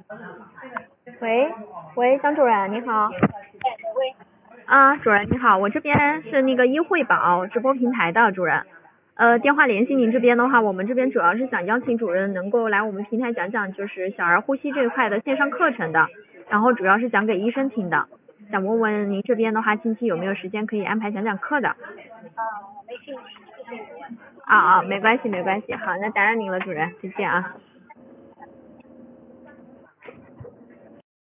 喂喂，张主任你好。 喂。 主任你好，我这边是那个医惠宝直播平台的主任。电话联系您这边的话，我们这边主要是想邀请主任能够来我们平台讲讲就是小儿呼吸这一块的线上课程的，然后主要是讲给医生听的。想问问您这边的话，近期有没有时间可以安排讲讲课的？ 没兴趣，谢谢你。 没关系没关系，好，那打扰您了主任，再见啊。